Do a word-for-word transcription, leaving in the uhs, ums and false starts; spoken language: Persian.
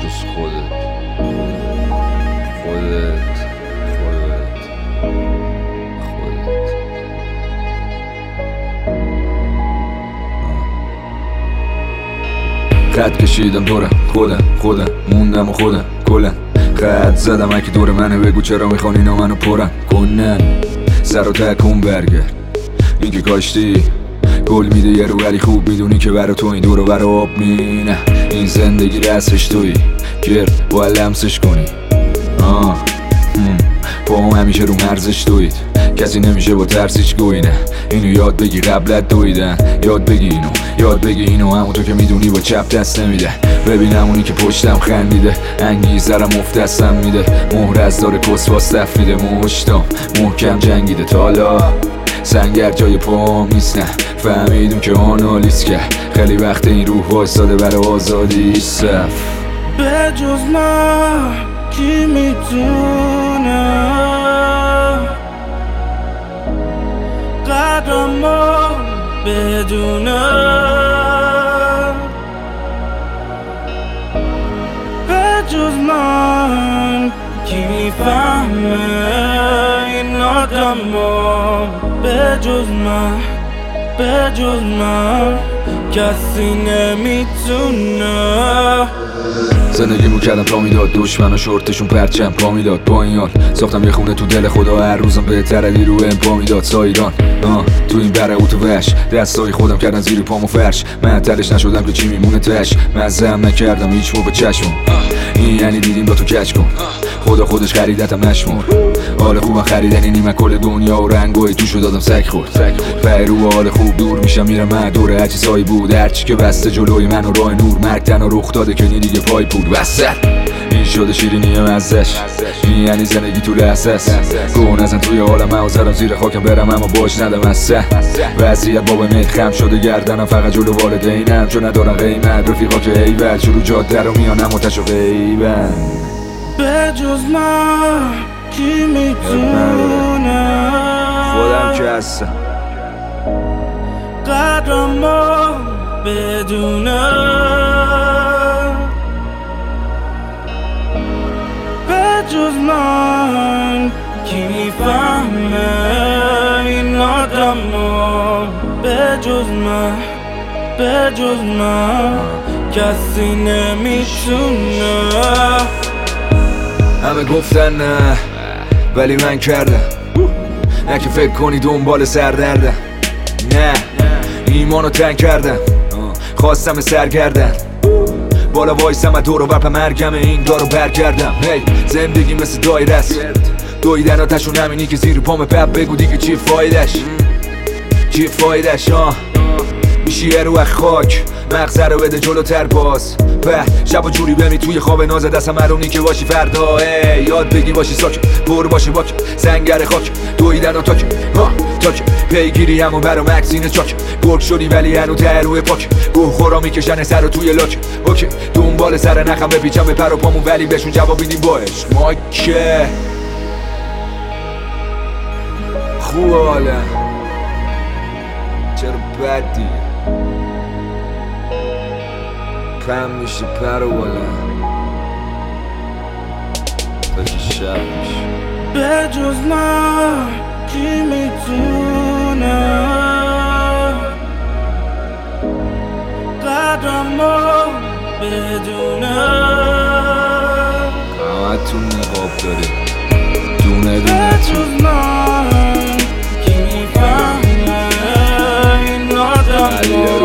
جز خودت خودت خودت خودت خط کشیدم دورم خودم خودم موندم و خودم کلم خط زدم اگه دور منه بگو چرا میخوان اینا منو پرم کنن سر و تکون برگرد این که کاشتی گل میده یه رو ولی خوب میدونی که برا تو این دور و برا آب مینه این زندگی رسش توی گرد باید لمسش کنی آه با هم همیشه رو مرزش دوید کسی نمیشه با ترسیش گوی نه اینو یاد بگی قبلت دویدن یاد بگی اینو یاد بگی اینو همون تو که میدونی با چپ دست نمیده ببین همونی که پشتم خندیده انگیزرم افت دستم میده مهر از داره کس واستف میده مشتم محکم جنگیده تالا سنگر جای پام نیست نه فهمیدم که آنالیز کرد خیلی وقت این روح وایساده برای آزادی صف به جز من کی میتونه قدرمو بدونه به جز من کی میفهمه این آدمو به جز من به جز من کسی نمیتونه زندگیمو کردم تا میداد دشمن و شورتشون پرچم پا میداد با این حال ساختم یه خونه تو دل خدا هر روزم بهتره رو ام پا میداد سایران آه تو این بره اوتو وش دستای خودم کردن زیر پامو فرش من تلش نشدم که چی میمونه تش مزم نکردم هیچ موقع چشمم این یعنی دیدیم با تو کچ کن خدا خودش خریدتم نشمر حال خوبم خریدنی نیمه کل دنیا و رنگای توشو دادم سگ خورد فرو حال خوب دور میشم میرم من دوره هرچی سایی بود هرچی که بسته جلوی من و راه نور مرگ تنها رخ داده که دیگه پای بود وسط این شده شیرینی مزش این یعنی زندگی تو لحظه است گون ازن توی حالم اوزرم زیر خاکم برم اما باش ندم از سه وضعیت بابا میل خم شده گردنم فقط جلو والدینم چون ندارم قیمت رفیقا که ایول شروع جاده رو میانم و تشو غیبن به جز من کی میتونه خودم که هستم قدرمو بدونه به جز من کی میفهمه این آدمو به جز من به جز من کسی نمیتونه همه گفتن نه ولی من کردم نه که فکر کنی دنبال سردردم نه ایمانو تنگ کردم خواستم سرگردن بالا وایسم و دور و بر مرگم این دارو برگردم هی زندگی مثل دایره است دویدن آتشون همینی که زیر پام پپ بگو دیگه چی فایدش چی فایدش آه میشی یه رو خاک مغزه رو بده جلوتر باز به شب و جوری بمی توی خواب ناز دستم معلوم نی که باشی فردا ای یاد بگی باشی ساک بر باشی باک سنگر خاک دویدن و تاک ها تاک پیگیری همون برا مکسین چاک گرگ شدی ولی هنو ته روی پاک گوه خورا میکشن سر رو توی لاک اوکی دنبال سر نخم بپیچم به پر و پامون ولی بهشون جواب میدیم با عشق ما که خوب حالا چرا بدی پم میشه پر و بالا تا که شب میشه به جز من کی میتونه قدرمو بدونه همه تون نقاب داری دونه دونه به جز من کی میفهمه این آدمو